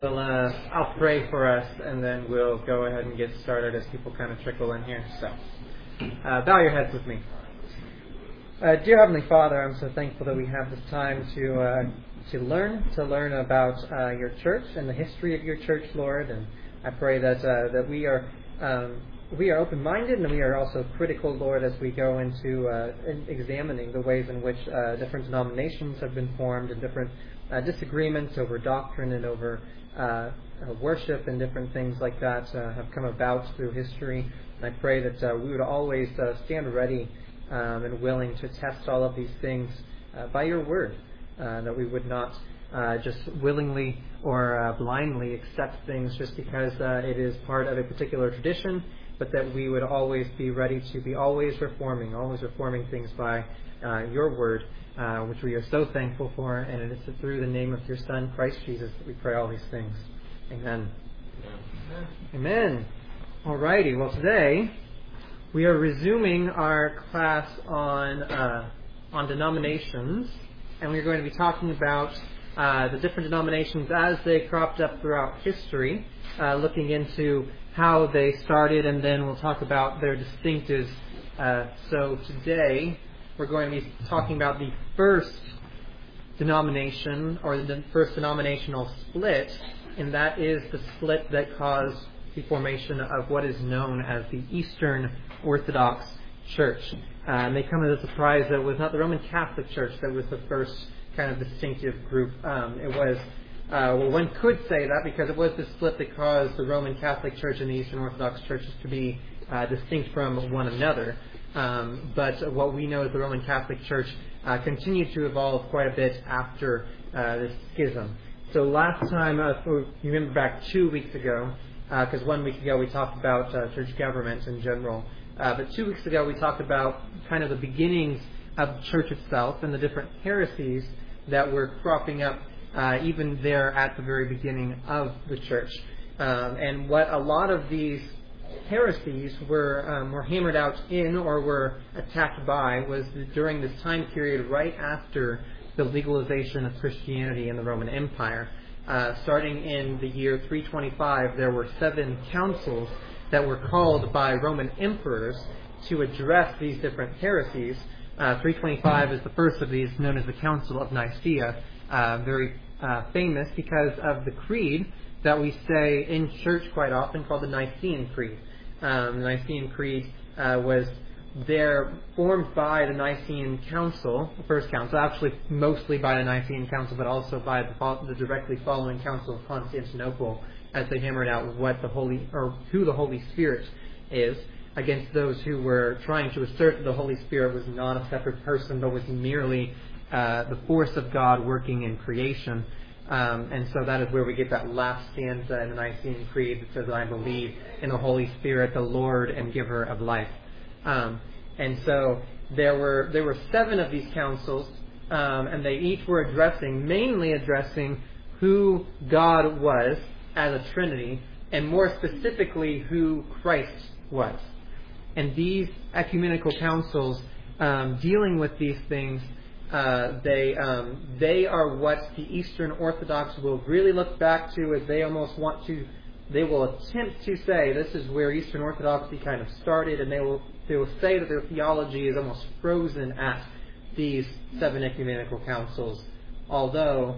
Well, I'll pray for us, and then we'll go ahead and get started as people kind of trickle in here. So, bow your heads with me. Dear Heavenly Father, I'm so thankful that we have this time to learn about your church and the history of your church, Lord. And I pray that we are open-minded and we are also critical, Lord, as we go into examining the ways in which different denominations have been formed and different disagreements over doctrine and over worship and different things like that have come about through history. And I pray that we would always stand ready and willing to test all of these things by your word, that we would not just willingly or blindly accept things just because it is part of a particular tradition, but that we would always be ready to be always reforming things by your word, which we are so thankful for, and it is through the name of your Son, Christ Jesus, that we pray all these things. Amen. Amen. Alrighty, well today we are resuming our class on denominations, and we're going to be talking about the different denominations as they cropped up throughout history, looking into how they started, and then we'll talk about their distinctives. So today we're going to be talking about the first denomination, or the first denominational split, and that is the split that caused the formation of what is known as the Eastern Orthodox Church. And they come as a surprise that it was not the Roman Catholic Church that was the first kind of distinctive group. It was, one could say that because it was the split that caused the Roman Catholic Church and the Eastern Orthodox churches to be distinct from one another. But what we know as the Roman Catholic Church continued to evolve quite a bit after this schism. So last time, you remember back 2 weeks ago, because 1 week ago we talked about church government in general, but 2 weeks ago we talked about kind of the beginnings of the church itself and the different heresies that were cropping up even there at the very beginning of the church. And what a lot of these heresies were hammered out in or were attacked by was during this time period right after the legalization of Christianity in the Roman Empire. Starting in the year 325, there were 7 councils that were called by Roman emperors to address these different heresies. 325 is the first of these, known as the Council of Nicaea, very famous because of the creed that we say in church quite often, called the Nicene Creed. The Nicene Creed was formed by the Nicene Council, the first council, actually mostly by the Nicene Council, but also by the directly following Council of Constantinople, as they hammered out who the Holy Spirit is, against those who were trying to assert that the Holy Spirit was not a separate person, but was merely the force of God working in creation. And so that is where we get that last stanza in the Nicene Creed that says, "I believe in the Holy Spirit, the Lord and giver of life." And so there were 7 of these councils, and they each were mainly addressing who God was as a Trinity, and more specifically who Christ was. And these ecumenical councils, dealing with these things, they are what the Eastern Orthodox will really look back to, as they will attempt to say this is where Eastern Orthodoxy kind of started, and they will say that their theology is almost frozen at these 7 ecumenical councils. Although,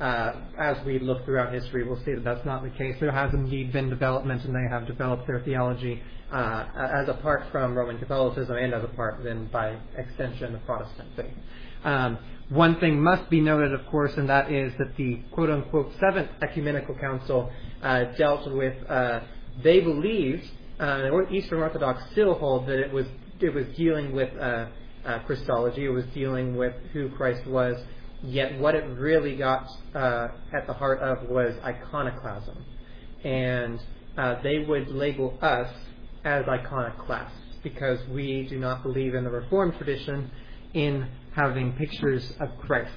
as we look throughout history, we'll see that that's not the case. There has indeed been development, and they have developed their theology as apart from Roman Catholicism, and as apart then by extension the Protestant faith. One thing must be noted, of course, and that is that the quote-unquote 7th Ecumenical Council dealt with, they believed, Eastern Orthodox still hold that it was dealing with Christology, it was dealing with who Christ was, yet what it really got at the heart of was iconoclasm. And they would label us as iconoclasts, because we do not believe in the Reformed tradition in having pictures of Christ.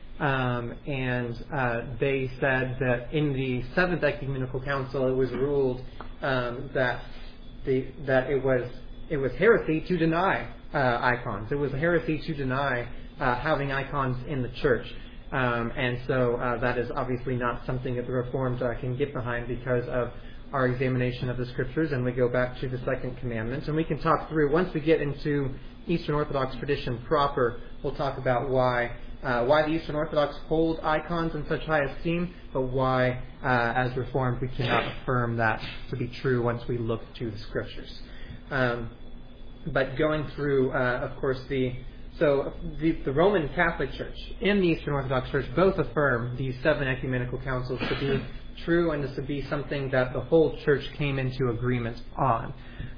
And they said that in the 7th Ecumenical Council it was ruled that it was heresy to deny icons. It was a heresy to deny having icons in the church. And so that is obviously not something that the Reformed can get behind because of our examination of the Scriptures. And we go back to the second commandment. And we can talk through, once we get into Eastern Orthodox tradition proper, we'll talk about why the Eastern Orthodox hold icons in such high esteem, but why, as Reformed, we cannot affirm that to be true once we look to the Scriptures. But going through, of course, the Roman Catholic Church and the Eastern Orthodox Church both affirm these 7 ecumenical councils to be true and to be something that the whole Church came into agreement on.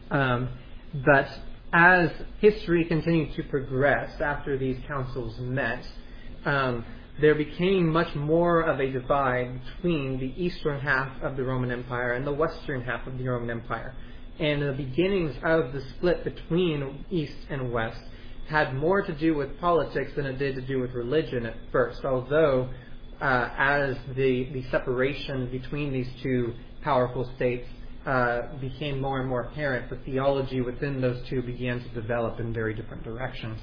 But as history continued to progress after these councils met, there became much more of a divide between the eastern half of the Roman Empire and the western half of the Roman Empire. And the beginnings of the split between East and West had more to do with politics than it did to do with religion at first, although as the separation between these two powerful states became more and more apparent, the theology within those two began to develop in very different directions.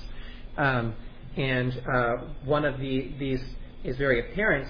And one of these is very apparent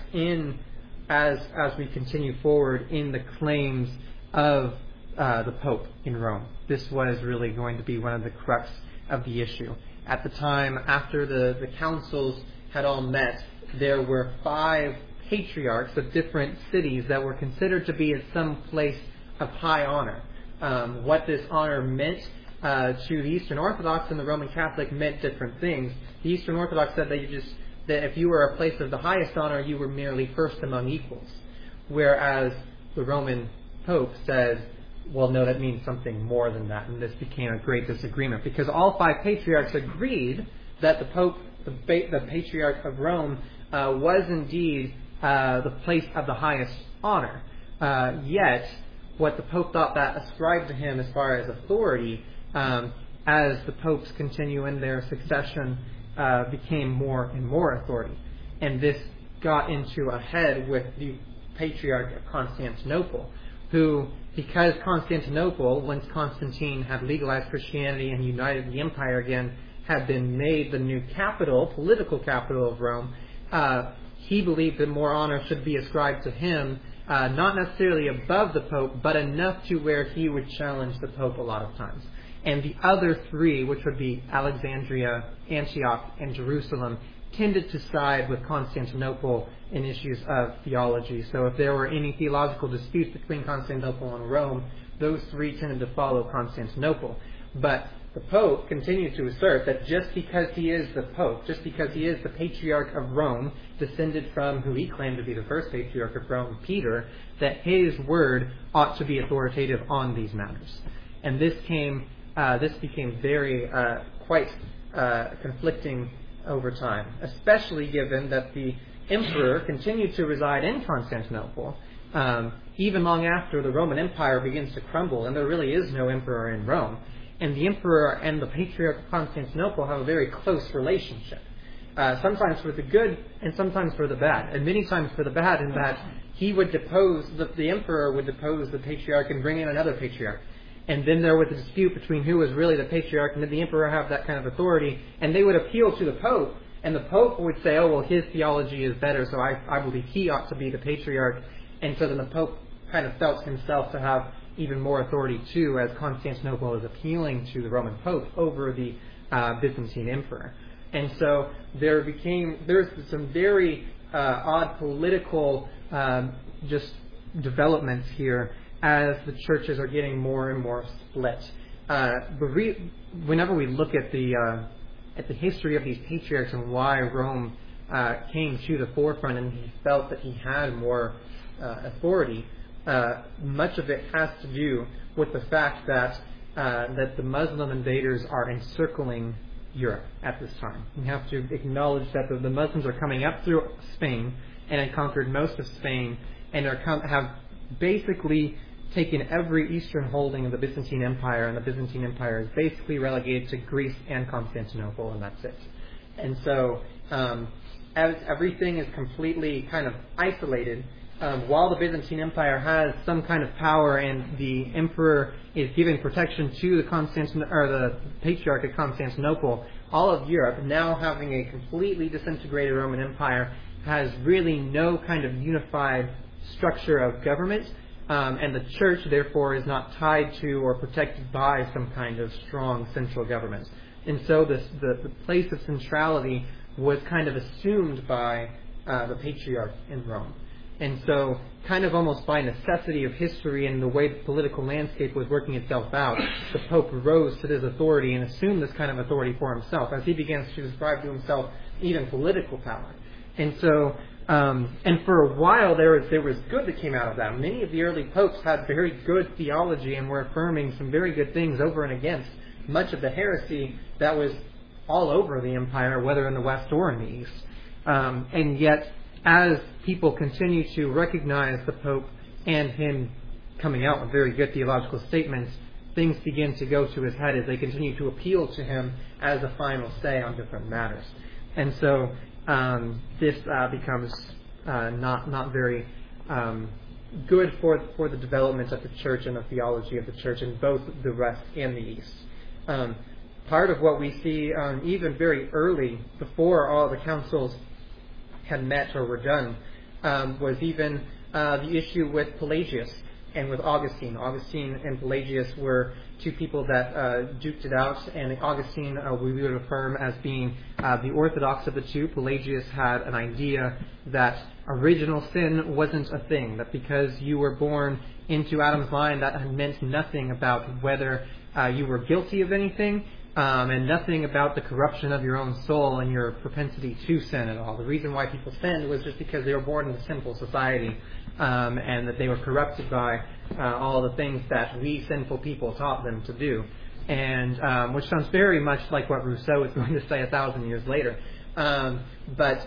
as we continue forward in the claims of the Pope in Rome. This was really going to be one of the crux of the issue. At the time, after the councils had all met, there were 5 patriarchs of different cities that were considered to be at some place of high honor. What this honor meant to the Eastern Orthodox and the Roman Catholic meant different things. The Eastern Orthodox said that if you were a place of the highest honor, you were merely first among equals. Whereas the Roman Pope says, well, no, that means something more than that. And this became a great disagreement because all 5 patriarchs agreed that the Pope, the Patriarch of Rome, was indeed the place of the highest honor. Yet, what the Pope thought that ascribed to him as far as authority, as the popes continue in their succession, became more and more authority. And this got into a head with the Patriarch of Constantinople, who, because Constantinople, once Constantine had legalized Christianity and united the empire again, had been made the new capital, political capital of Rome, he believed that more honor should be ascribed to him, not necessarily above the Pope, but enough to where he would challenge the Pope a lot of times. And the other 3, which would be Alexandria, Antioch, and Jerusalem, tended to side with Constantinople in issues of theology. So if there were any theological disputes between Constantinople and Rome, those 3 tended to follow Constantinople. But the Pope continued to assert that just because he is the Pope, just because he is the Patriarch of Rome, descended from who he claimed to be the first Patriarch of Rome, Peter, that his word ought to be authoritative on these matters. And this became very, quite conflicting over time, especially given that the emperor continued to reside in Constantinople, even long after the Roman Empire begins to crumble, and there really is no emperor in Rome. And the emperor and the Patriarch of Constantinople have a very close relationship, sometimes for the good and sometimes for the bad, and many times for the bad, in that he would depose, the emperor would depose the Patriarch and bring in another Patriarch. And then there was a dispute between who was really the Patriarch, and did the emperor have that kind of authority, and they would appeal to the Pope, and the Pope would say, oh, well, his theology is better, so I believe he ought to be the Patriarch. And so then the Pope kind of felt himself to have even more authority too, as Constantinople is appealing to the Roman Pope over the Byzantine Emperor. And so there's some very odd political just developments here as the churches are getting more and more split. Whenever we look at the history of these patriarchs and why Rome came to the forefront and he felt that he had more authority, much of it has to do with the fact that the Muslim invaders are encircling Europe at this time. We have to acknowledge that the Muslims are coming up through Spain and have conquered most of Spain and have basically taken every eastern holding of the Byzantine Empire, and the Byzantine Empire is basically relegated to Greece and Constantinople, and that's it. And so as everything is completely kind of isolated, while the Byzantine Empire has some kind of power and the emperor is giving protection to the Patriarch of Constantinople, all of Europe, now having a completely disintegrated Roman Empire, has really no kind of unified structure of government, and the church, therefore, is not tied to or protected by some kind of strong central government. And so the place of centrality was kind of assumed by the patriarch in Rome. And so, kind of almost by necessity of history and the way the political landscape was working itself out, the Pope rose to this authority and assumed this kind of authority for himself as he began to describe to himself even political power. And so, and for a while there was good that came out of that. Many of the early popes had very good theology and were affirming some very good things over and against much of the heresy that was all over the empire, whether in the West or in the East. And yet, as people continue to recognize the Pope and him coming out with very good theological statements, things begin to go to his head as they continue to appeal to him as a final say on different matters. And so this becomes not very good for the development of the church and the theology of the church in both the West and the East. Part of what we see even very early, before all the councils had met or were done, was even the issue with Pelagius and with Augustine. Augustine and Pelagius were two people that duked it out, and Augustine we would affirm as being the orthodox of the two. Pelagius had an idea that original sin wasn't a thing, that because you were born into Adam's line, that meant nothing about whether you were guilty of anything, and nothing about the corruption of your own soul and your propensity to sin at all. The reason why people sinned was just because they were born in a sinful society, and that they were corrupted by all the things that we sinful people taught them to do. And which sounds very much like what Rousseau is going to say 1,000 years later. But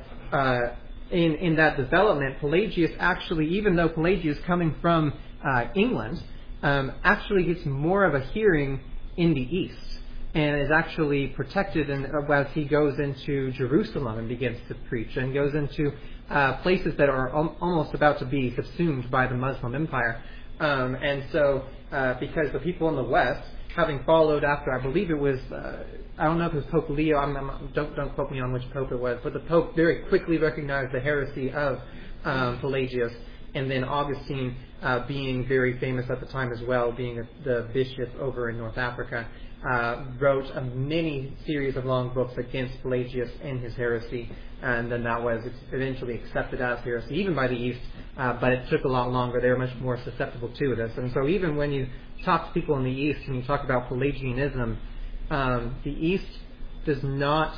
in that development, Pelagius actually, even though Pelagius coming from England, actually gets more of a hearing in the East, and is actually protected as he goes into Jerusalem and begins to preach, and goes into places that are almost about to be subsumed by the Muslim Empire. And so, because the people in the West, having followed after, I believe it was, I don't know if it was Pope Leo, don't quote me on which Pope it was, but the Pope very quickly recognized the heresy of Pelagius, and then Augustine, being very famous at the time as well, being the bishop over in North Africa, wrote a many series of long books against Pelagius and his heresy, and then that was eventually accepted as heresy, even by the East, but it took a lot longer. They were much more susceptible to this. And so even when you talk to people in the East and you talk about Pelagianism, the East does not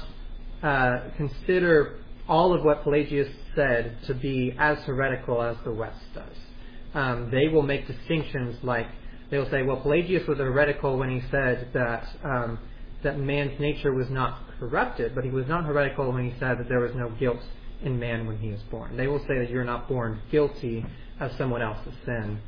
consider all of what Pelagius said to be as heretical as the West does. They will make distinctions like, they'll say, well, Pelagius was heretical when he said that man's nature was not corrupted, but he was not heretical when he said that there was no guilt in man when he was born. They will say that you're not born guilty of someone else's sin.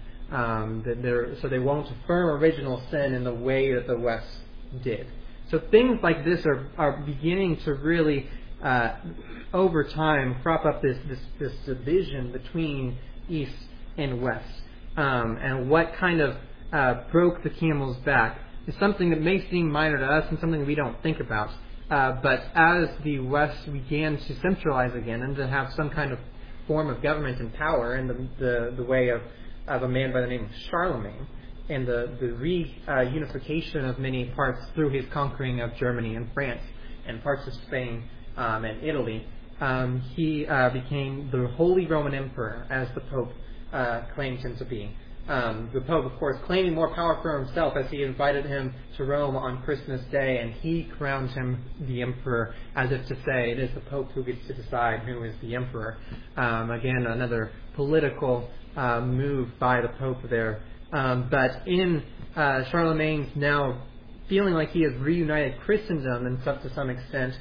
So they won't affirm original sin in the way that the West did. So things like this are beginning to really, over time, crop up this division between East and West. And what kind of broke the camel's back is something that may seem minor to us and something we don't think about. But as the West began to centralize again and to have some kind of form of government and power in the way of a man by the name of Charlemagne, and the reunification of many parts through his conquering of Germany and France and parts of Spain and Italy, he became the Holy Roman Emperor, as the Pope claimed him to be. The Pope, of course, claiming more power for himself as he invited him to Rome on Christmas Day, and he crowned him the emperor, as if to say it is the Pope who gets to decide who is the emperor. Again, another political move by the Pope there. But in Charlemagne's now feeling like he has reunited Christendom and stuff to some extent,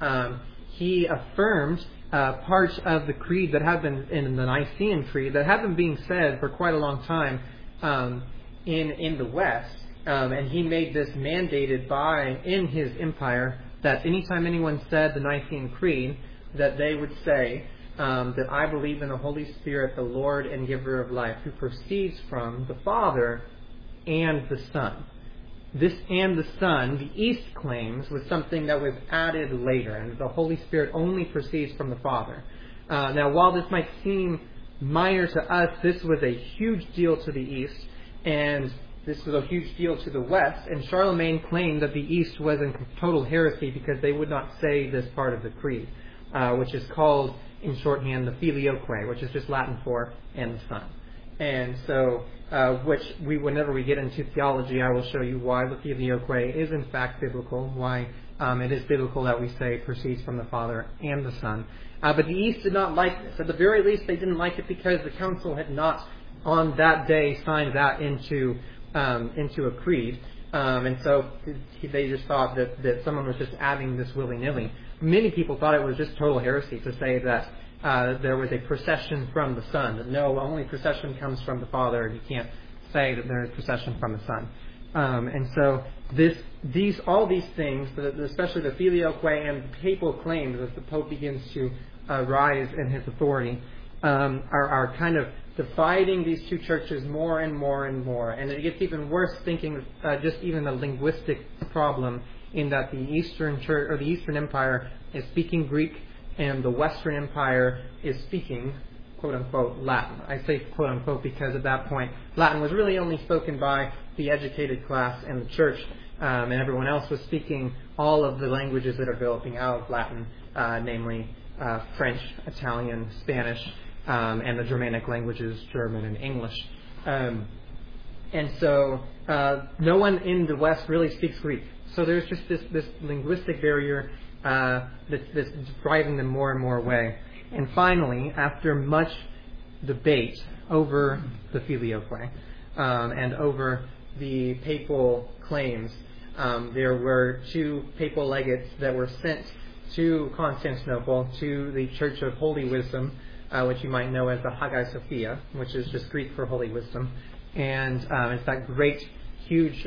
he affirmed parts of the creed that have been in the Nicene Creed that have been being said for quite a long time in the West, and he made this mandated in his empire that anytime anyone said the Nicene Creed, that they would say that I believe in the Holy Spirit, the Lord and giver of life, who proceeds from the Father and the Son. This and the Son, the East claims, was something that was added later, and the Holy Spirit only proceeds from the Father. Now, while this might seem minor to us, this was a huge deal to the East, and this was a huge deal to the West, and Charlemagne claimed that the East was in total heresy because they would not say this part of the creed, which is called, in shorthand, the Filioque, which is just Latin for "and the Son." And so, whenever we get into theology, I will show you why the Filioque is in fact biblical, why it is biblical that we say it proceeds from the Father and the Son. But the East did not like this. At the very least, they didn't like it because the council had not, on that day, signed that into a creed. And so they just thought that someone was just adding this willy-nilly. Many people thought it was just total heresy to say that there was a procession from the Son. That no, only procession comes from the Father, and you can't say that there is procession from the Son. And so all these things, especially the Filioque and the papal claims, as the Pope begins to rise in his authority, are kind of dividing these two churches more and more and more. And it gets even worse thinking just even a linguistic problem in that the Eastern Church or the Eastern Empire is speaking Greek and the Western Empire is speaking quote-unquote Latin. I say quote-unquote because at that point Latin was really only spoken by the educated class and the church, and everyone else was speaking all of the languages that are developing out of Latin, namely French, Italian, Spanish, and the Germanic languages, German and English. And so no one in the West really speaks Greek. So there's just this linguistic barrier that's driving them more and more away. And finally, after much debate over the Filioque and over the papal claims, there were two papal legates that were sent to Constantinople, to the Church of Holy Wisdom, which you might know as the Hagia Sophia, which is just Greek for Holy Wisdom. And it's that great, huge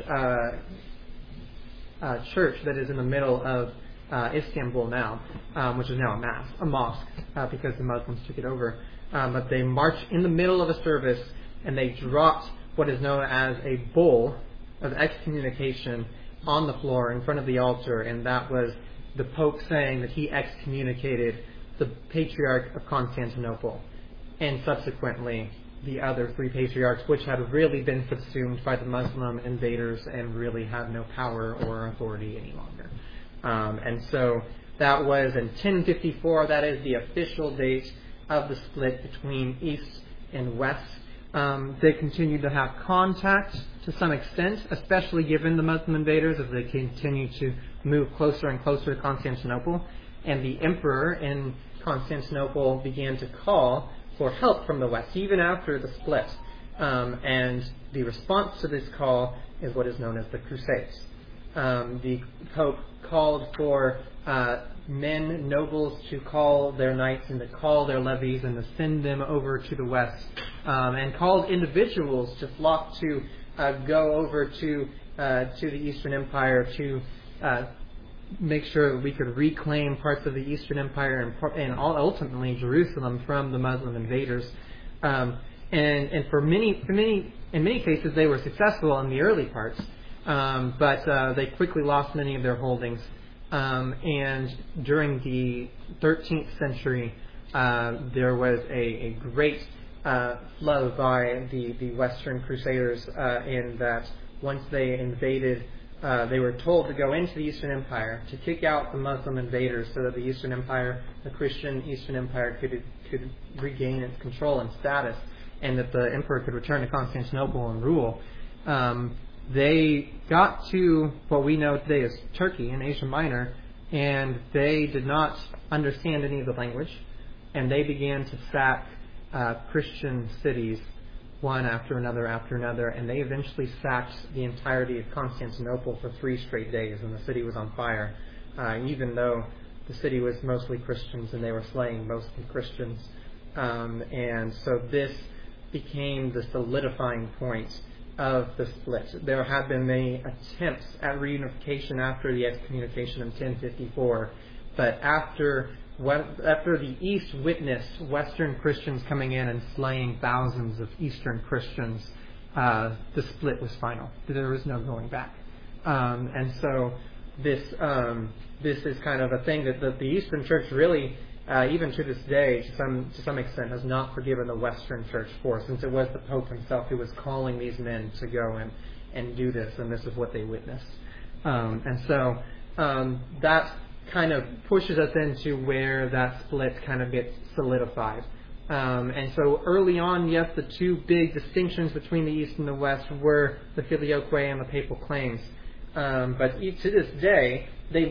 church that is in the middle of Istanbul now, which is now a mosque, because the Muslims took it over. But they marched in the middle of a service, and they dropped what is known as a bull of excommunication on the floor in front of the altar, and that was the Pope saying that he excommunicated the Patriarch of Constantinople, and subsequently the other three patriarchs, which had really been subsumed by the Muslim invaders and really had no power or authority any longer. And so that was in 1054. That is the official date of the split between East and West. They continued to have contact to some extent, especially given the Muslim invaders, as they continued to move closer and closer to Constantinople. And the emperor in Constantinople began to call for help from the West, even after the split. And the response to this call is what is known as the Crusades. The Pope called for men, nobles, to call their knights and to call their levies and to send them over to the West, and called individuals to flock to go over to the Eastern Empire to make sure that we could reclaim parts of the Eastern Empire and ultimately Jerusalem from the Muslim invaders. And in many cases they were successful in the early parts, but they quickly lost many of their holdings. And during the 13th century, there was a great flow by the Western Crusaders in that once they invaded, they were told to go into the Eastern Empire to kick out the Muslim invaders so that the Eastern Empire, the Christian Eastern Empire, could regain its control and status, and that the emperor could return to Constantinople and rule. They got to what we know today as Turkey in Asia Minor, and they did not understand any of the language, and they began to sack Christian cities one after another, and they eventually sacked the entirety of Constantinople for 3 straight days, and the city was on fire, even though the city was mostly Christians and they were slaying mostly Christians. And so this became the solidifying point of the split. There have been many attempts at reunification after the excommunication in 1054, but after the East witnessed Western Christians coming in and slaying thousands of Eastern Christians, the split was final. There was no going back. And so this is kind of a thing that the Eastern Church really even to this day, to some extent, has not forgiven the Western Church for, since it was the Pope himself who was calling these men to go and do this, and this is what they witnessed. And so that kind of pushes us into where that split kind of gets solidified. And so early on, yes, the two big distinctions between the East and the West were the filioque and the papal claims. But to this day,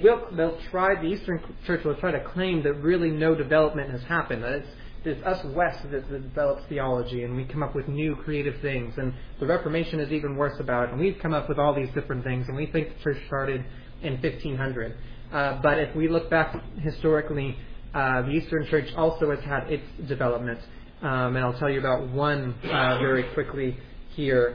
the Eastern Church will try to claim that really no development has happened. That it's us West that develops theology, and we come up with new creative things. And the Reformation is even worse about it. And we've come up with all these different things, and we think the church started in 1500. But if we look back historically, the Eastern Church also has had its development. And I'll tell you about one very quickly here.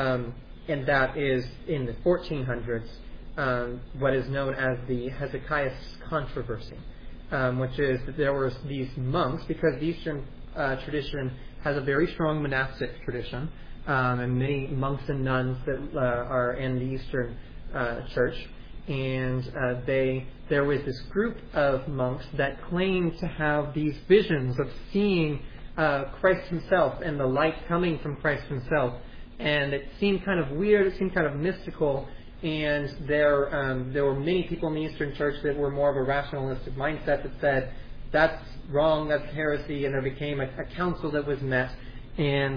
And that is in the 1400s, what is known as the Hezekiah controversy, which is that there were these monks, because the Eastern tradition has a very strong monastic tradition, and many monks and nuns that are in the Eastern Church, and there was this group of monks that claimed to have these visions of seeing Christ himself and the light coming from Christ himself. And it seemed kind of weird, it seemed kind of mystical, and there were many people in the Eastern Church that were more of a rationalistic mindset that said, that's wrong, that's heresy, and there became a council that was met, and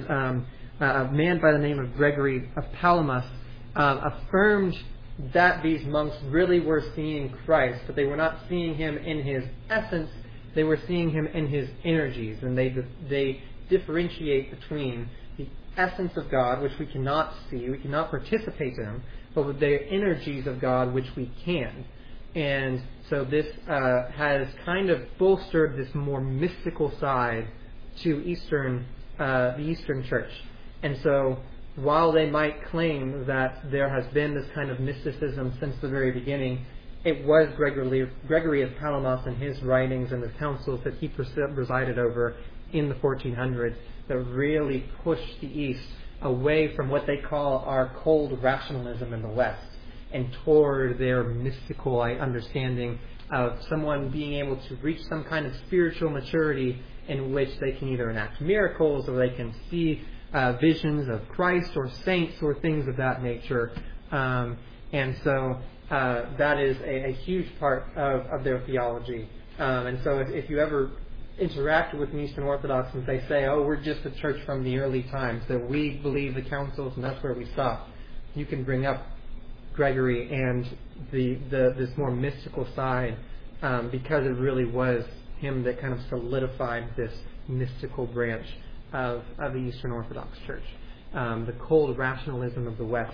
a man by the name of Gregory of Palamas affirmed that these monks really were seeing Christ, but they were not seeing him in his essence, they were seeing him in his energies, and they differentiate between the essence of God, which we cannot see, we cannot participate in, but with the energies of God, which we can. And so this has kind of bolstered this more mystical side to the Eastern Church. And so while they might claim that there has been this kind of mysticism since the very beginning, it was Gregory of Palamas and his writings and the councils that he presided over in the 1400s that really pushed the East away from what they call our cold rationalism in the West and toward their mystical understanding of someone being able to reach some kind of spiritual maturity in which they can either enact miracles or they can see visions of Christ or saints or things of that nature. And so that is a huge part of their theology. And so if you ever interact with an Eastern Orthodox and they say, oh, we're just a church from the early times, that we believe the councils and that's where we stop, you can bring up Gregory and this more mystical side, because it really was him that kind of solidified this mystical branch of the Eastern Orthodox Church. The cold rationalism of the West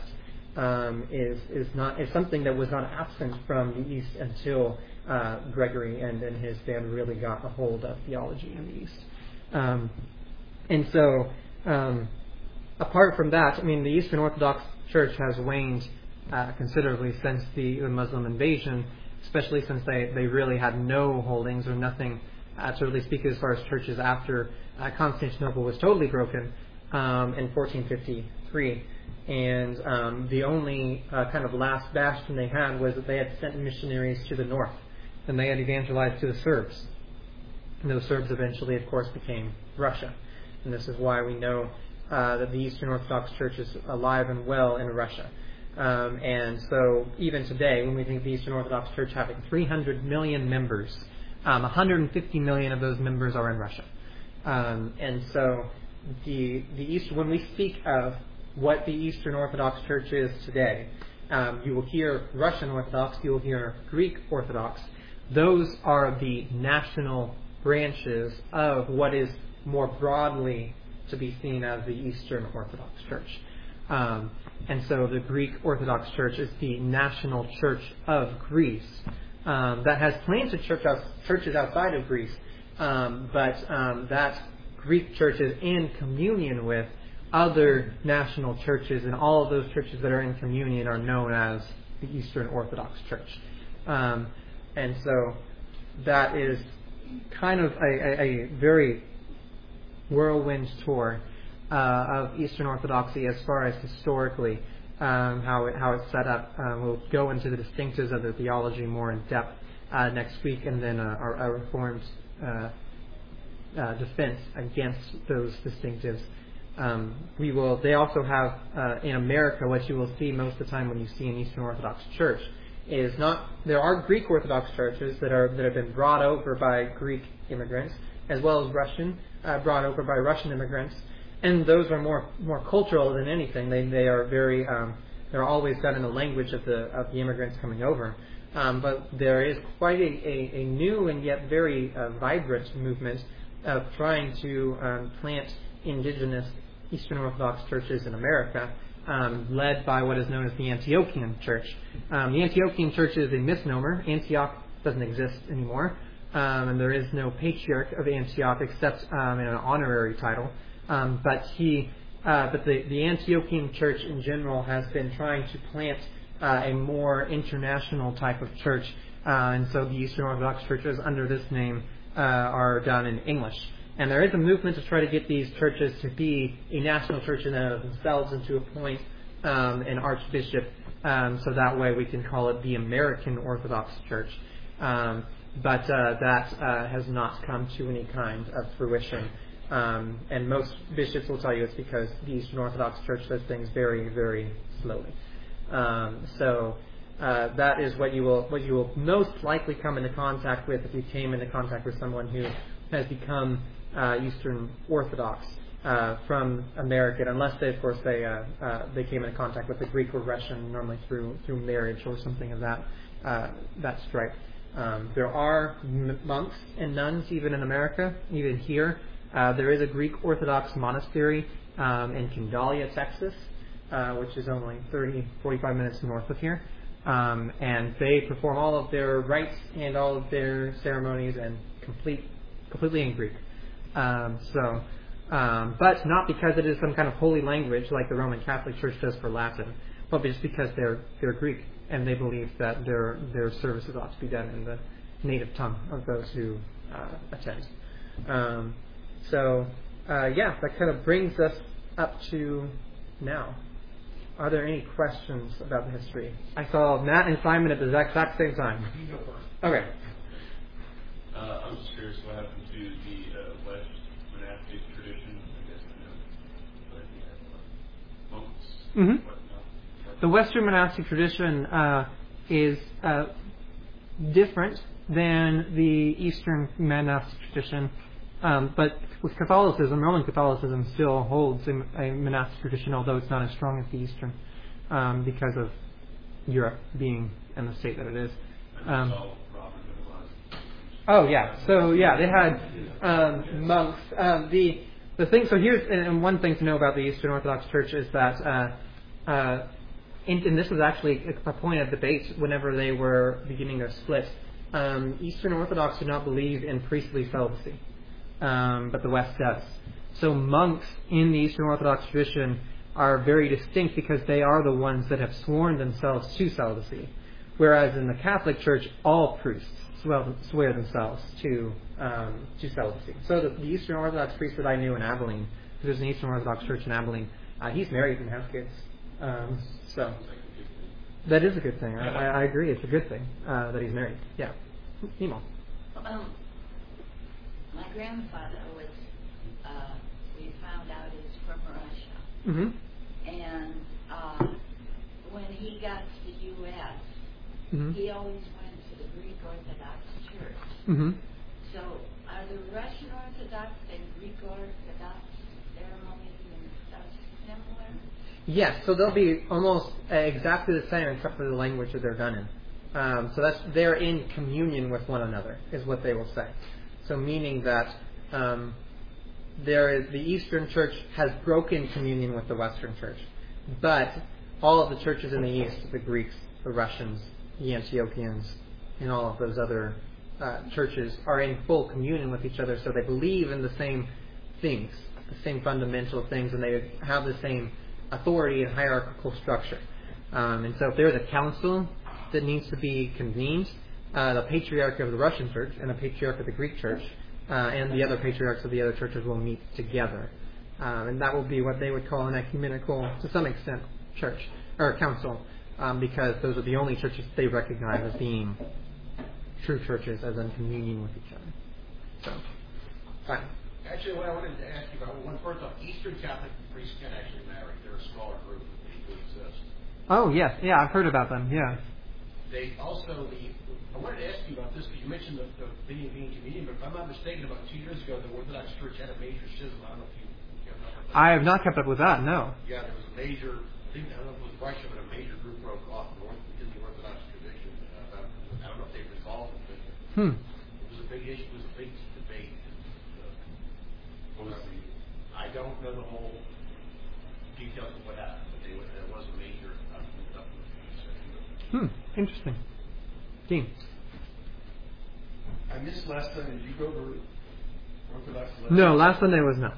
is something that was not absent from the East until Gregory and his band really got a hold of theology in the East. And so, apart from that, I mean, the Eastern Orthodox Church has waned considerably since the Muslim invasion, especially since they really had no holdings or nothing to really speak as far as churches after Constantinople was totally broken in 1453. And the only kind of last bastion they had was that they had sent missionaries to the north, and they had evangelized to the Serbs. And those Serbs eventually, of course, became Russia. And this is why we know that the Eastern Orthodox Church is alive and well in Russia. And so even today, when we think of the Eastern Orthodox Church having 300 million members, 150 million of those members are in Russia. And so when we speak of what the Eastern Orthodox Church is today, you will hear Russian Orthodox, you will hear Greek Orthodox. Those are the national branches of what is more broadly to be seen as the Eastern Orthodox Church. And so the Greek Orthodox Church is the national church of Greece that has claims to churches outside of Greece, but that Greek church is in communion with other national churches, and all of those churches that are in communion are known as the Eastern Orthodox Church. And so that is kind of a very whirlwind tour of Eastern Orthodoxy as far as historically how it's set up. We'll go into the distinctives of the theology more in depth next week, and then our Reformed defense against those distinctives. They also have in America, what you will see most of the time when you see an Eastern Orthodox church is not. There are Greek Orthodox churches that have been brought over by Greek immigrants, as well as Russian, brought over by Russian immigrants, and those are more cultural than anything. They are very they're always done in the language of the immigrants coming over. But there is quite a new and yet very vibrant movement of trying to plant indigenous Eastern Orthodox churches in America, led by what is known as the Antiochian Church. The Antiochian Church is a misnomer. Antioch doesn't exist anymore, and there is no patriarch of Antioch except in an honorary title. But the Antiochian Church in general has been trying to plant a more international type of church, and so the Eastern Orthodox churches under this name are done in English. And there is a movement to try to get these churches to be a national church in and of themselves and to appoint an archbishop, so that way we can call it the American Orthodox Church. But that has not come to any kind of fruition. And most bishops will tell you it's because the Eastern Orthodox Church does things very, very slowly. So that is what you will most likely come into contact with if you came into contact with someone who has become Eastern Orthodox from American, unless they, of course, they came into contact with the Greek or Russian, normally through marriage or something of that stripe. There are monks and nuns even in America, even here. There is a Greek Orthodox monastery in Candalia, Texas, which is only 30-45 minutes north of here. And they perform all of their rites and all of their ceremonies and completely in Greek. But not because it is some kind of holy language like the Roman Catholic Church does for Latin, but just because they're Greek and they believe that their services ought to be done in the native tongue of those who attend. That kind of brings us up to now. Are there any questions about the history? I saw Matt and Simon at the exact same time. You go first. Okay. I'm just curious what happened to the West monastic tradition. I guess I know, but monks. Mm-hmm. The Western monastic tradition is different than the Eastern monastic tradition. But with Catholicism, Roman Catholicism still holds a monastic tradition, although it's not as strong as the Eastern, because of Europe being in the state that it is. Oh yeah, so yeah, they had monks. The thing. So here's and one thing to know about the Eastern Orthodox Church is that, and this was actually a point of debate whenever they were beginning their split. Eastern Orthodox do not believe in priestly celibacy. But the West does. So monks in the Eastern Orthodox tradition are very distinct because they are the ones that have sworn themselves to celibacy, whereas in the Catholic Church, all priests swear themselves to celibacy. So the Eastern Orthodox priest that I knew in Abilene, because there's an Eastern Orthodox church in Abilene, he's married and has kids. So that is a good thing. I agree. It's a good thing that he's married. Yeah. Nemo. My grandfather was, we found out, is from Russia. Mm-hmm. And when he got to the U.S., mm-hmm. he always went to the Greek Orthodox Church. Mm-hmm. So are the Russian Orthodox and Greek Orthodox ceremonies and stuff similar? Yes, so they'll be almost exactly the same except for the language that they're done in. So they're in communion with one another, is what they will say. So meaning that the Eastern Church has broken communion with the Western Church. But all of the churches in the East, the Greeks, the Russians, the Antiochians, and all of those other churches are in full communion with each other, so they believe in the same things, the same fundamental things, and they have the same authority and hierarchical structure. And so if there's a council that needs to be convened, the patriarch of the Russian church and the patriarch of the Greek church and the other patriarchs of the other churches will meet together. And that will be what they would call an ecumenical, to some extent, church, or council, because those are the only churches they recognize as being true churches, as in communion with each other. So, fine. Actually, what I wanted to ask you about, first off, Eastern Catholic priests can actually marry. They're a smaller group that exist. Oh, yes. Yeah, I've heard about them. Yeah. They also, I wanted to ask you about this because you mentioned the being communion, but if I'm not mistaken, about 2 years ago, the Orthodox Church had a major schism. I don't know if you kept up with that. I have not kept up with that, no. Yeah, there was a major, I don't know if it was Russia, but a major group broke off in the Orthodox tradition. I don't know if they resolved it, but it was a big issue, it was a big debate. I don't know the whole details of what happened, but there was a major Interesting. Dean. I missed last Sunday. Did you go to Orthodox? No, last Sunday was no.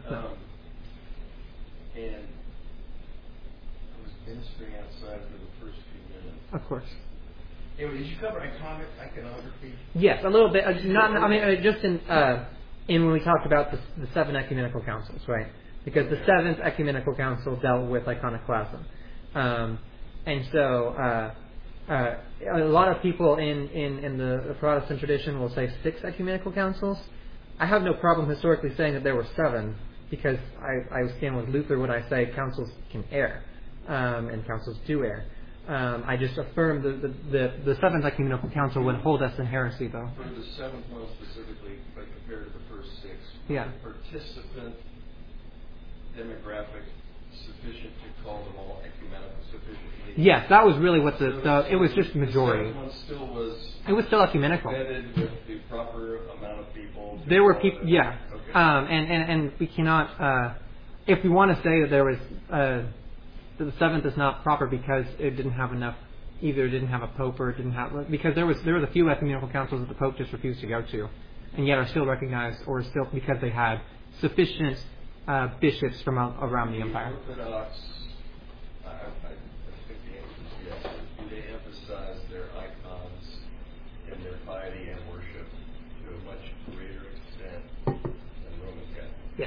And I was ministering outside for the first few minutes. Of course. Anyway, did you cover iconography? Yes, a little bit. Just in when we talked about the 7 ecumenical councils, right? Because the 7th ecumenical council dealt with iconoclasm, and so a lot of people in the Protestant tradition will say 6 ecumenical councils. I have no problem historically saying that there were 7, because I stand with Luther when I say councils can err, and councils do err. I just affirm the 7th ecumenical council would hold us in heresy, though. For the 7th one specifically, but compared to the first 6, yeah. Participant demographic sufficient to call them all ecumenical sufficiently? Yes, that was really what it was just majority. The 7th one still was. It was still ecumenical. Vetted with the proper amount of people. There were people, yeah. Okay. And we cannot, if we want to say that there was, the 7th is not proper because it didn't have enough, either it didn't have a pope or it didn't have, because there was a few ecumenical councils that the pope just refused to go to, and yet are still recognized, or still because they had sufficient bishops from around the empire. Orthodox, I think the answer is yes. Do they emphasize their icons and their piety and worship to a much greater extent than Roman Catholic? Yes.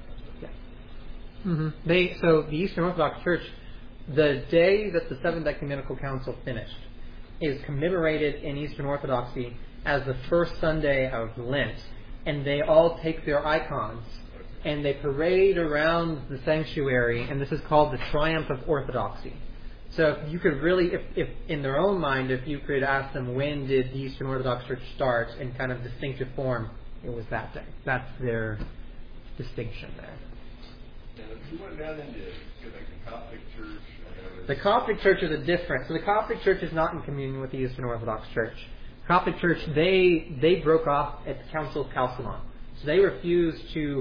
Yeah. So the Eastern Orthodox Church, the day that the 7th Ecumenical Council finished, is commemorated in Eastern Orthodoxy as the first Sunday of Lent, and they all take their icons and they parade around the sanctuary, and this is called the Triumph of Orthodoxy. So if you could really, if in their own mind, if you could ask them when did the Eastern Orthodox Church start in kind of distinctive form, it was that day. That's their distinction there. And if you went down into like the Coptic Church, the Coptic Church is a different. So the Coptic Church is not in communion with the Eastern Orthodox Church. Coptic Church, they broke off at the Council of Chalcedon. So they refused to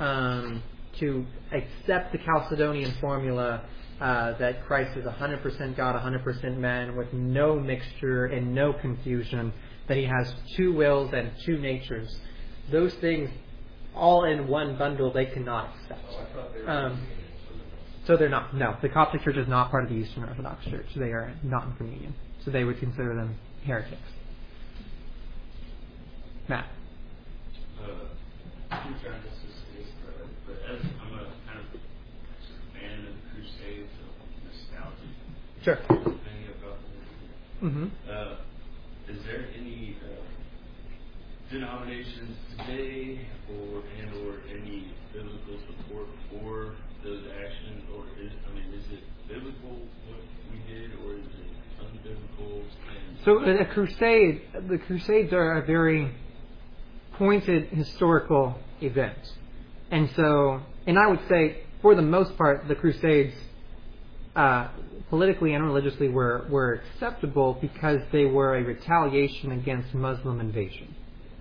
accept the Chalcedonian formula that Christ is 100% God, 100% man, with no mixture and no confusion, that he has 2 wills and 2 natures. Those things, all in one bundle, they cannot accept. I thought they were so they're not. No, the Coptic Church is not part of the Eastern Orthodox Church. They are not in communion. So they would consider them heretics. Matt. But as I'm a kind of fan of the Crusades, so nostalgic. Sure. Thing about Mm-hmm. Is there any denominations today, or any biblical support for those actions, or is it biblical what we did, or is it unbiblical? So the Crusades are a very pointed historical event. And I would say, for the most part, the Crusades, politically and religiously, were acceptable because they were a retaliation against Muslim invasion.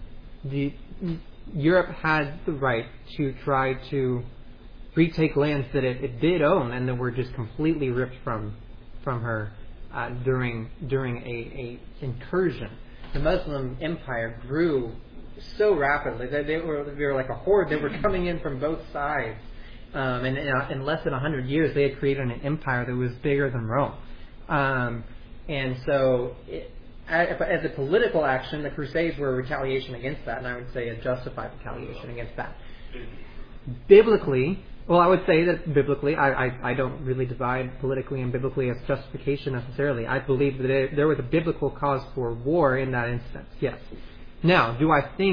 Europe had the right to try to retake lands that it did own and that were just completely ripped from her during a incursion. The Muslim empire grew so rapidly. They were like a horde. They were coming in from both sides. And in less than 100 years, they had created an empire that was bigger than Rome. And so, as a political action, the Crusades were a retaliation against that, and I would say a justified retaliation against that. Biblically, well, I would say that biblically, I don't really divide politically and biblically as justification necessarily. I believe that there was a biblical cause for war in that instance, yes. Now, do I think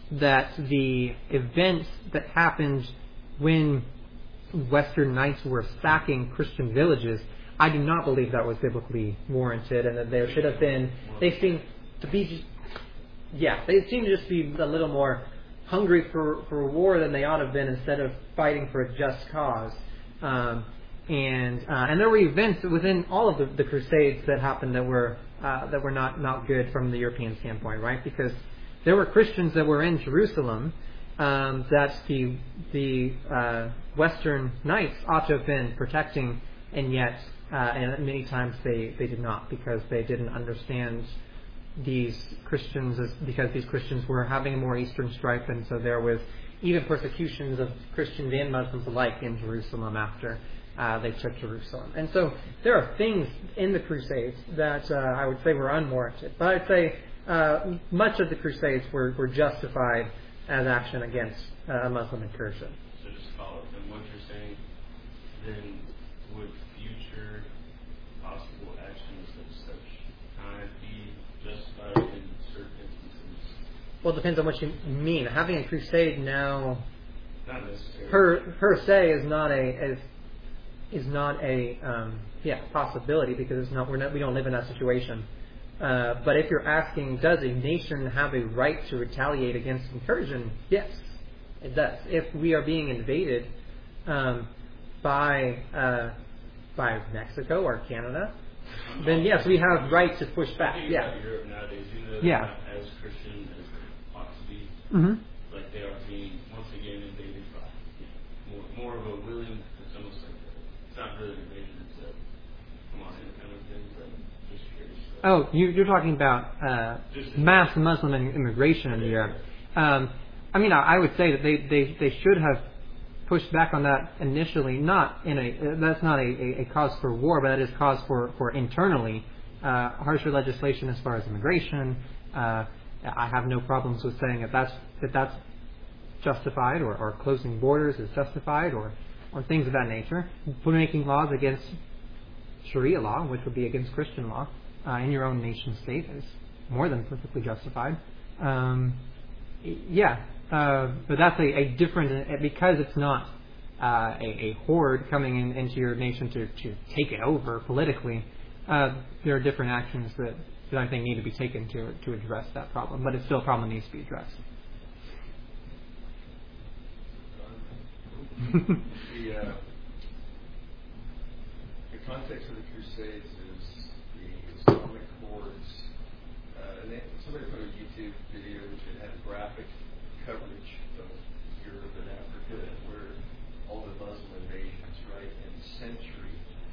that the events that happened when Western Knights were sacking Christian villages, I do not believe that was biblically warranted, and that there should have been. They seem to be, they seem to just be a little more hungry for war than they ought to have been, instead of fighting for a just cause. And there were events within all of the Crusades that happened that were not good from the European standpoint, right? Because there were Christians that were in Jerusalem that the Western Knights ought to have been protecting, and yet and many times they did not, because they didn't understand these Christians, because these Christians were having a more Eastern stripe, and so there was even persecutions of Christians and Muslims alike in Jerusalem after they took Jerusalem. And so there are things in the Crusades that I would say were unwarranted. But I'd say much of the Crusades were justified as action against a Muslim incursion. So just follow up on what you're saying, then would future possible actions of such kind be justified in certain instances? Well, it depends on what you mean. Having a crusade now, Not necessarily. per se, is not a possibility, because we don't live in that situation. But if you're asking, does a nation have a right to retaliate against incursion? Yes, it does. If we are being invaded by Mexico or Canada, then yes, we have right to push back. Yeah. Europe nowadays, even though Yeah. they're not as Christian as they ought to be, Mm-hmm. like they are being once again invaded by more of a willing. It's almost like it's not really an invasion. It's a come on in kind of thing. But just curious. Oh, you're talking about mass Muslim immigration in Europe. I mean, I would say that they should have pushed back on that initially. That's not a cause for war, but that is cause for internally harsher legislation as far as immigration. I have no problems with saying that's justified, or closing borders is justified, or things of that nature. Making laws against Sharia law, which would be against Christian law, in your own nation state, is more than perfectly justified. But that's a different, because it's not a horde coming into your nation to take it over politically. There are different actions that I think need to be taken to address that problem, but it's still a problem that needs to be addressed. The context of the Crusades is the Islamic hordes. Somebody put a YouTube video that had graphic coverage of Europe and Africa, where all the Muslim invasions, right, and century,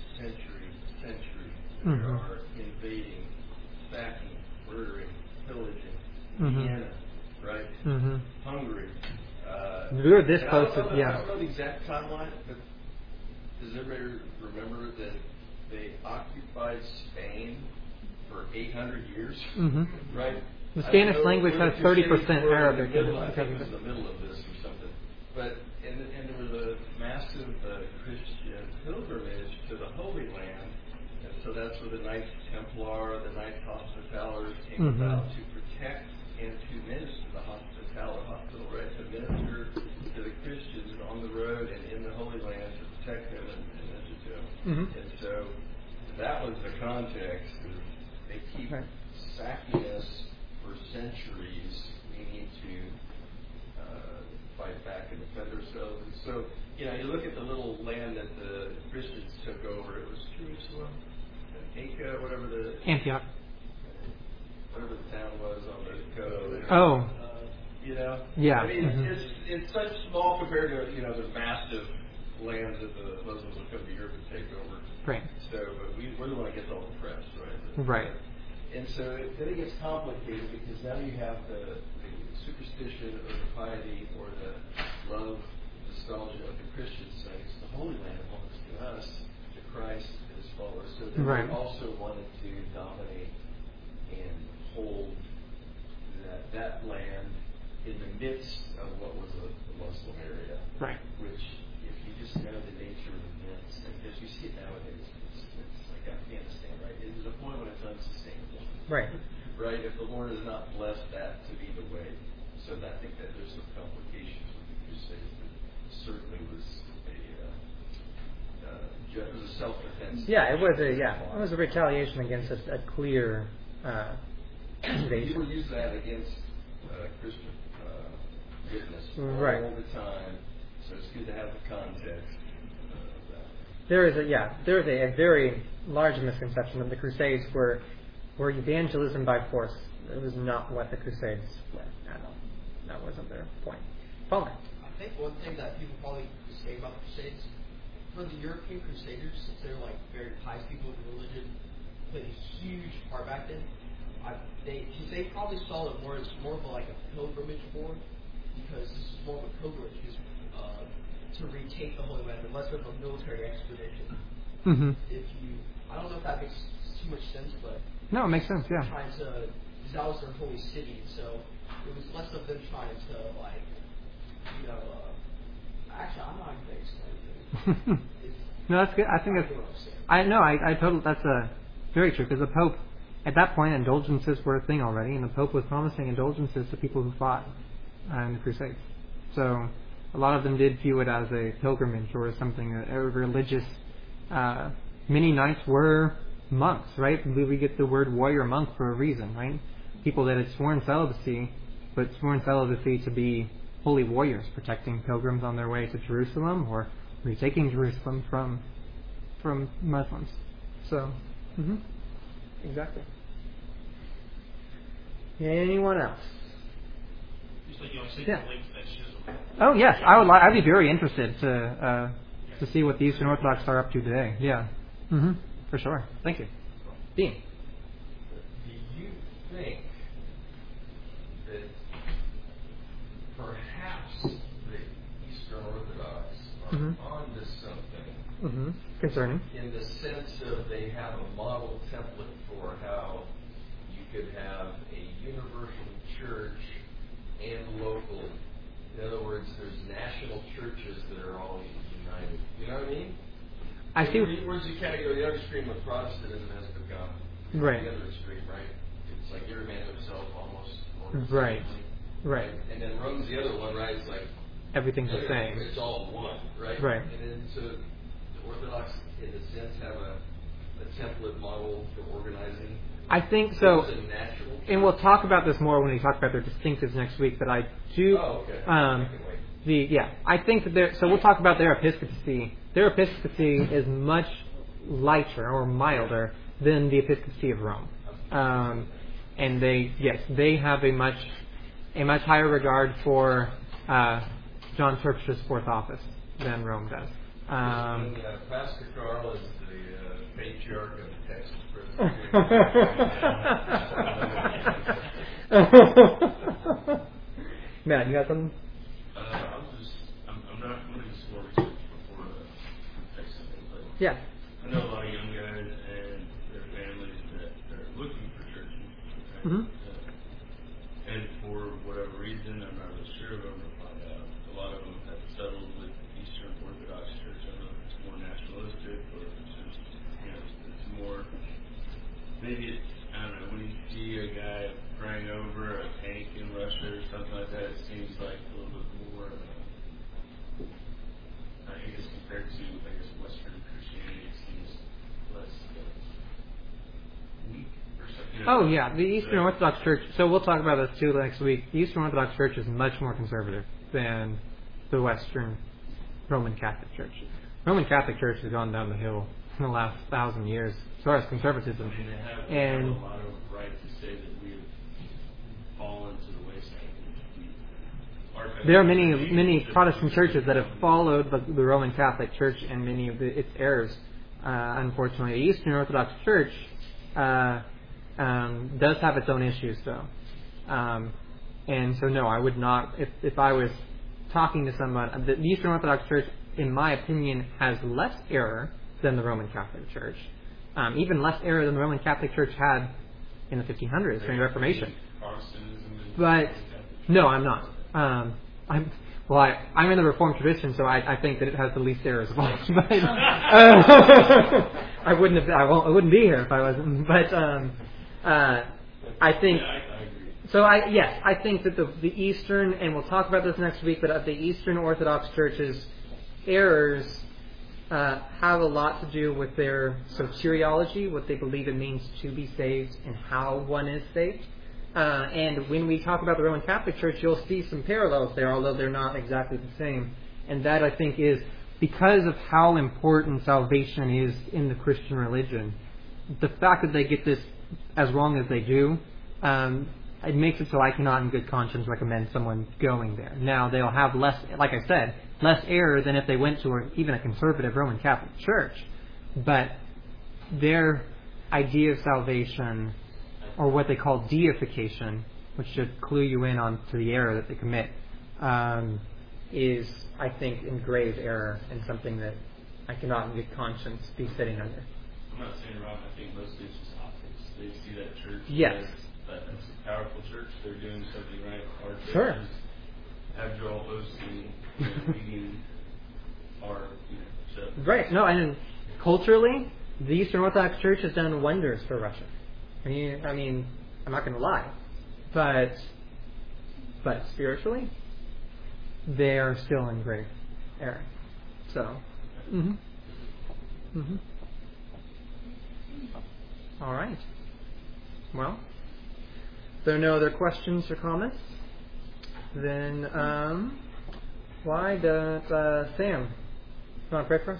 they are invading, sacking, murdering, pillaging, Vienna, right, Hungary. We were this close I don't know the exact timeline, but does everybody remember that they occupied Spain for 800 years? Right? The Spanish language has 30% Arabic. I think it was in the middle of this or something. But and there was a massive Christian pilgrimage to the Holy Land, and so that's where the Knights Templar, the Knights Hospitallers came about, to protect and to minister the hospital, right, to minister to the Christians on the road and in the Holy Land, to protect them and minister to them. And so that was the context. They keep sacking us for centuries. We need to fight back and defend ourselves. And so, you look at the little land that the Christians took over. It was Jerusalem, Acre, Antioch. Whatever the town was on the coast. Oh. Yeah. I mean, it's such small compared to the massive lands that the Muslims will come to Europe and take over. Right. So, but we're the one that gets all the press, right? Right. And so then it gets complicated, because now you have the superstition or the piety or the love, nostalgia of the Christians saying it's the Holy Land belongs to us, to Christ and His followers. So they also wanted to dominate and hold that land in the midst of what was a Muslim area. Right. Which, if you just know the nature of events, and as you see it nowadays, it's like Afghanistan, right? It is a point when it's unsustainable. Right. Right? If the Lord has not blessed that to be the way. So I think that there's some complications with the Crusades. It certainly was it was a self-defense. Yeah, it was a retaliation against a clear invasion. People use that against Christian witness right. all the time. So it's good to have the context. There is a very large misconception that the Crusades were evangelism by force. It was not what the Crusades were at all. That wasn't their point. Palmer. I think one thing that people probably say about the Crusades, for the European Crusaders, since they're like very pious people with religion, played a huge part back then. They probably saw it more as more of like a pilgrimage war, because this is more of a pilgrimage to retake the Holy Land, less of a military expedition. Mm-hmm. I don't know if that makes too much sense, but no, it makes sense. Yeah. Trying to, that was their holy city, so it was less of them trying to actually, I'm not going to explain it. No, that's good. I think I totally. That's very true, because the Pope at that point, indulgences were a thing already, and the Pope was promising indulgences to people who fought in the Crusades. So a lot of them did view it as a pilgrimage or something, a religious. Many knights were monks, right? We get the word warrior monk for a reason, right? People that had sworn celibacy, but sworn celibacy to be holy warriors, protecting pilgrims on their way to Jerusalem or retaking Jerusalem from Muslims. So, exactly. Anyone else? Yeah. Oh yes, I'd be very interested to see what the Eastern Orthodox are up to today. Yeah, for sure. Thank you, Dean. Do you think that perhaps the Eastern Orthodox are onto something concerning? In the sense of they have a model template for how you could have a universal church and local. In other words, there's national churches that are all united. You know what I mean? I see. Where's you kind of go the other extreme of Protestantism has become right. The other extreme, right? It's like every man himself almost. Right. Right. And then Rome's the other one, right? It's like everything's the same. It's all one, right? Right. And then so the Orthodox, in a sense, have a template model for organizing. I think so, and we'll talk about this more when we talk about their distinctives next week. But I do. Oh, okay. I think that we'll talk about their episcopacy. Their episcopacy is much lighter or milder than the episcopacy of Rome, and they have a much higher regard for John Terpsichore's fourth office than Rome does. Pastor Carl is the patriarch of the Texas Presbyterian. Matt, you got something? I'm not going to do some more research before Texas, but yeah. I know a lot of young guys and their families that are looking for churches. Right? And for whatever reason, I'm not really sure, but I'm going to find out. A lot of them have settled with Eastern Orthodox Church. I don't know if it's more nationalistic or if it's just, it's more, maybe it's, I don't know, when you see a guy praying over a tank in Russia or something like that, it seems like a little bit more, I guess compared to, Western Christianity, it seems less weak or something. Oh yeah, the Eastern Orthodox Church. So we'll talk about this too next week. The Eastern Orthodox Church is much more conservative than the Western Roman Catholic Church. Roman Catholic Church has gone down the hill in the last 1,000 years as far as conservatism. They have a lot of right to say that we have fallen to the wayside. There are many Protestant churches that have followed the Roman Catholic Church and many of its errors. Unfortunately, the Eastern Orthodox Church does have its own issues, though. And so, no, I would not. If I was talking to someone, the Eastern Orthodox Church, in my opinion, has less error than the Roman Catholic Church. Even less error than the Roman Catholic Church had in the 1500s during the Reformation. But no, I'm not. I'm in the Reformed tradition, so I think that it has the least errors of all. But I wouldn't be here if I wasn't. But I think So I think that the Eastern, and we'll talk about this next week, but the Eastern Orthodox Church's errors have a lot to do with their soteriology, what they believe it means to be saved, and how one is saved. And when we talk about the Roman Catholic Church, you'll see some parallels there, although they're not exactly the same. And that, I think, is because of how important salvation is in the Christian religion. The fact that they get this as wrong as they do, it makes it so I cannot in good conscience recommend someone going there. Now, they'll have less, like I said, less error than if they went to even a conservative Roman Catholic Church. But their idea of salvation, or what they call deification, which should clue you in on to the error that they commit, is, I think, in grave error and something that I cannot in good conscience be sitting under. I'm not saying wrong. I think mostly it's just optics. They see that church Yes. as a powerful church. They're doing something right. Our Sure. churches have Joel Osteen leading our, so. Right. No, and culturally, the Eastern Orthodox Church has done wonders for Russia. I mean, I'm not going to lie, but spiritually, they are still in grave error. So, all right. Well, if there are no other questions or comments, then why does Sam? You want to pray for us?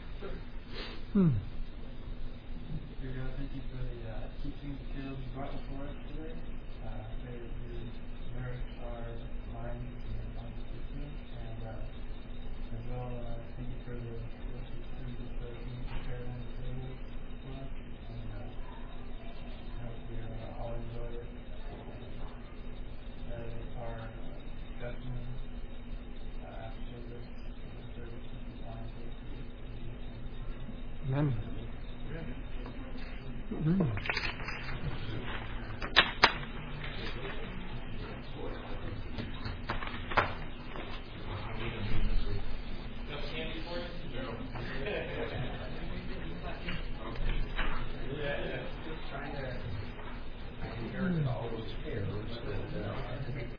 Dear God, thank you for the teaching skills you brought before us today. Pray that you nourish our minds and consciousness, and as well, thank you for the delicious food that you prepared on the table for us, and I hope we all enjoy it. Our discussion after this service is fine. Amen.